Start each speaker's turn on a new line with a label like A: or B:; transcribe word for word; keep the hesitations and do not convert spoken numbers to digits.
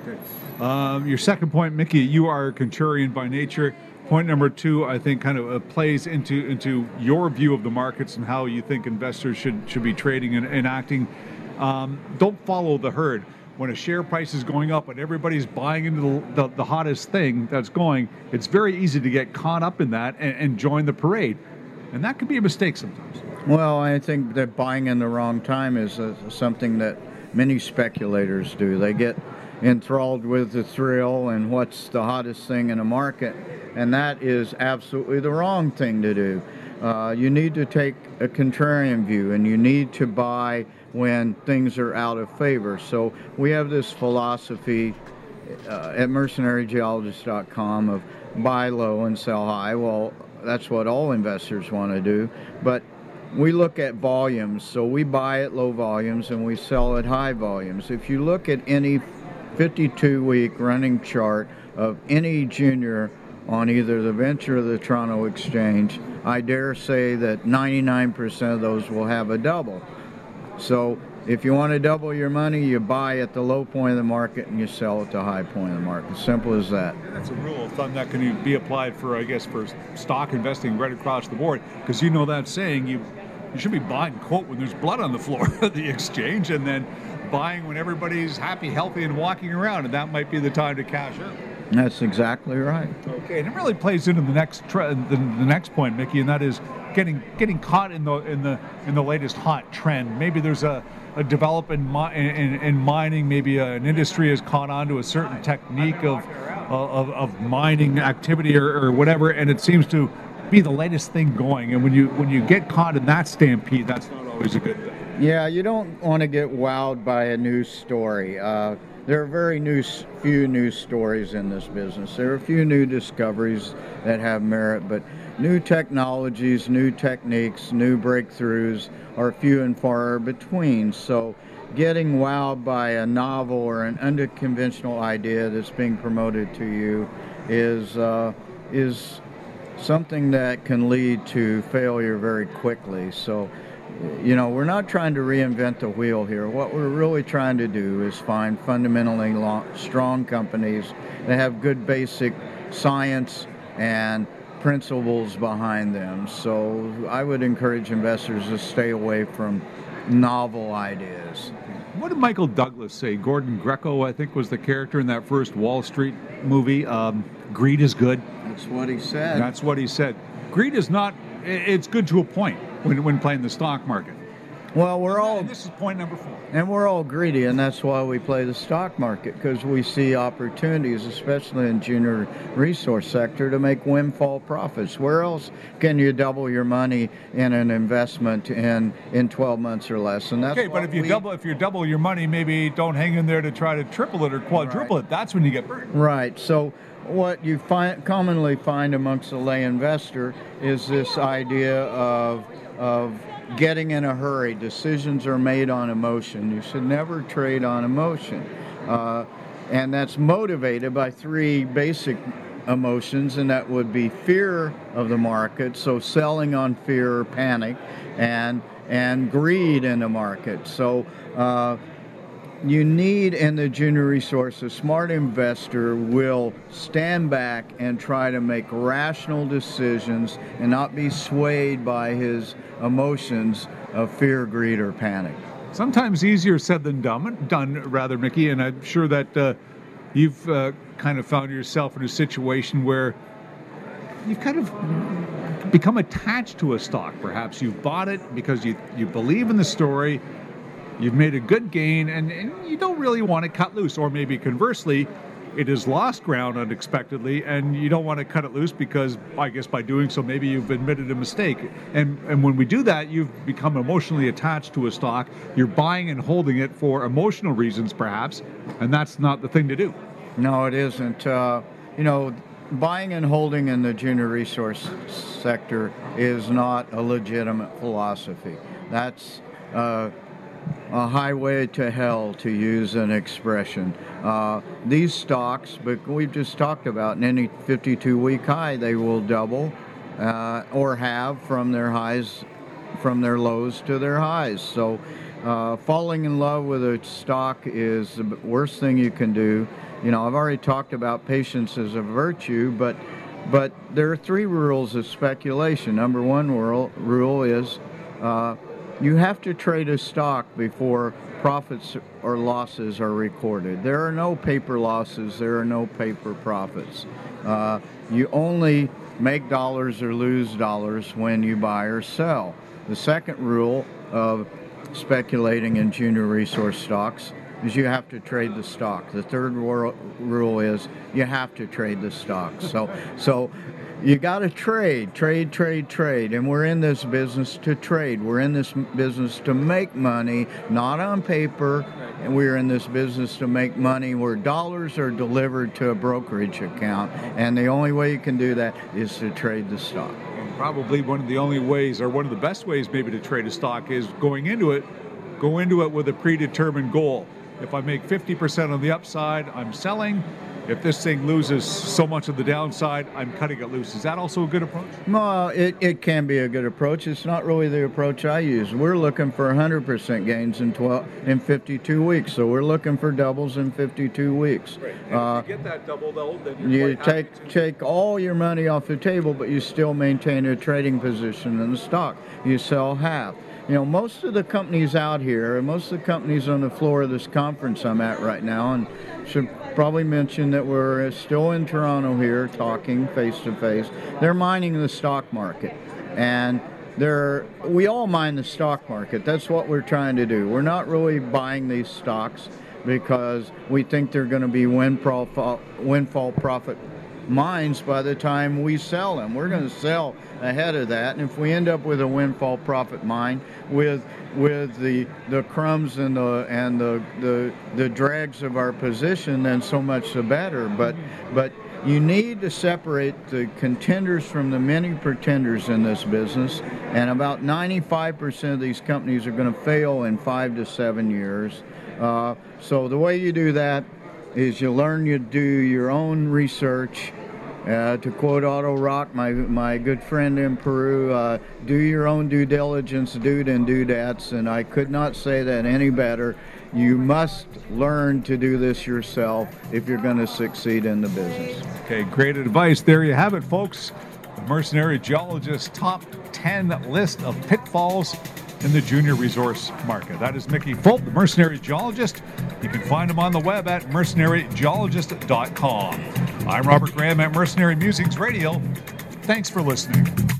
A: Okay. Um, your second point, Mickey, you are a contrarian by nature. Point number two, I think, kind of uh, plays into into your view of the markets and how you think investors should should be trading and, and acting. Um, don't follow the herd. When a share price is going up and everybody's buying into the, the, the hottest thing that's going, it's very easy to get caught up in that and, and join the parade. And that could be a mistake sometimes.
B: Well, I think that buying in the wrong time is uh, something that many speculators do. They get enthralled with the thrill and what's the hottest thing in the market, and that is absolutely the wrong thing to do. Uh, you need to take a contrarian view, and you need to buy when things are out of favor. So we have this philosophy uh, at mercenary geologist dot com of buy low and sell high. Well, that's what all investors want to do, but we look at volumes. So we buy at low volumes and we sell at high volumes. If you look at any fifty-two week running chart of any junior on either the Venture or the Toronto Exchange, I dare say that ninety-nine percent of those will have a double. So if you want to double your money, you buy at the low point of the market and you sell at the high point of the market. Simple as that.
A: That's a rule of thumb that can be applied for, I guess, for stock investing right across the board. Because you know that saying, you you should be buying, quote, when there's blood on the floor of the exchange, and then buying when everybody's happy, healthy, and walking around, and that might be the time to cash out.
B: That's exactly right.
A: Okay, and it really plays into the next tre- the, the next point, Mickey, and that is getting getting caught in the in the in the latest hot trend. Maybe there's a, a development in, mi- in, in mining. Maybe a, an industry has caught on to a certain technique of of, of mining activity or, or whatever, and it seems to be the latest thing going. And when you when you get caught in that stampede, that's not always a good thing.
B: Yeah, you don't want to get wowed by a news story. Uh, there are very new, few news stories in this business. There are a few new discoveries that have merit, but new technologies, new techniques, new breakthroughs are few and far between. So getting wowed by a novel or an unconventional idea that's being promoted to you is uh, is something that can lead to failure very quickly. So, you know, we're not trying to reinvent the wheel here. What we're really trying to do is find fundamentally long, strong companies that have good basic science and principles behind them. So I would encourage investors to stay away from novel ideas.
A: What did Michael Douglas say? Gordon Gekko, I think, was the character in that first Wall Street movie. Um, greed is good.
B: That's what he said.
A: That's what he said. Greed is not, it's good to a point when, when playing the stock market.
B: Well, we're all,
A: and this is point number four.
B: And we're all greedy, and that's why we play the stock market, because we see opportunities, especially in junior resource sector, to make windfall profits. Where else can you double your money in an investment in in twelve months or less? And that's
A: okay, but if you we, double if you double your money, maybe don't hang in there to try to triple it or quadruple right. it. That's when you get burned.
B: Right. So what you find commonly find amongst the lay investor is this idea of of getting in a hurry. Decisions are made on emotion. You should never trade on emotion. Uh, and that's motivated by three basic emotions, and that would be fear of the market, so selling on fear or panic, and and greed in the market. So uh, you need, in the junior resource, a smart investor will stand back and try to make rational decisions and not be swayed by his emotions of fear, greed, or panic.
A: Sometimes easier said than done, done rather, Mickey, and I'm sure that uh, you've uh, kind of found yourself in a situation where you've kind of become attached to a stock. Perhaps you've bought it because you, you believe in the story, you've made a good gain, and, and you don't really want to cut loose. Or maybe conversely, it has lost ground unexpectedly, and you don't want to cut it loose because, I guess, by doing so, maybe you've admitted a mistake. And and when we do that, you've become emotionally attached to a stock. You're buying and holding it for emotional reasons, perhaps, and that's not the thing to do.
B: No, it isn't. Uh, you know, buying and holding in the junior resource sector is not a legitimate philosophy. That's uh, a highway to hell, to use an expression. Uh, these stocks, but we've just talked about, in any fifty-two week high, they will double uh, or have from their highs, from their lows to their highs. So Uh, falling in love with a stock is the worst thing you can do. You know, I've already talked about patience as a virtue, but but there are three rules of speculation. Number one rule, rule is uh, you have to trade a stock before profits or losses are recorded. There are no paper losses. There are no paper profits. Uh, you only make dollars or lose dollars when you buy or sell. The second rule of speculating in junior resource stocks is you have to trade the stock. The third rule is you have to trade the stock. So, so you got to trade, trade, trade, trade. And we're in this business to trade. We're in this business to make money, not on paper. And we're in this business to make money where dollars are delivered to a brokerage account. And the only way you can do that is to trade the stock.
A: And probably one of the only ways, or one of the best ways maybe to trade a stock, is going into it, go into it with a predetermined goal. If I make fifty percent on the upside, I'm selling. If this thing loses so much of the downside, I'm cutting it loose. Is that also a good approach?
B: Well, it, it can be a good approach. It's not really the approach I use. We're looking for one hundred percent gains in twelve in fifty-two weeks. So we're looking for doubles in fifty-two weeks.
A: Right. And
B: uh,
A: if you get that double, though, then you're
B: you
A: quite
B: take
A: happy to-
B: take all your money off the table, but you still maintain a trading position in the stock. You sell half. You know, most of the companies out here, and most of the companies on the floor of this conference I'm at right now, and should probably mention that we're still in Toronto here talking face to face, they're mining the stock market. And they're, we all mine the stock market. That's what we're trying to do. We're not really buying these stocks because we think they're going to be windfall, windfall profit mines by the time we sell them. We're going to sell ahead of that, and if we end up with a windfall profit mine with with the the crumbs and the and the the, the dregs of our position, then so much the better. But but you need to separate the contenders from the many pretenders in this business, and about ninety-five percent of these companies are going to fail in five to seven years. Uh, so the way you do that is you learn, you do your own research. Uh, to quote Otto Rock, my my good friend in Peru, uh, do your own due diligence, dude and dudettes, and I could not say that any better. You must learn to do this yourself if you're going to succeed in the business.
A: Okay, great advice. There you have it, folks. The Mercenary Geologist top ten list of pitfalls in the junior resource market. That is Mickey Fulp, the Mercenary Geologist. You can find him on the web at mercenary geologist dot com. I'm Robert Graham at Mercenary Musings Radio. Thanks for listening.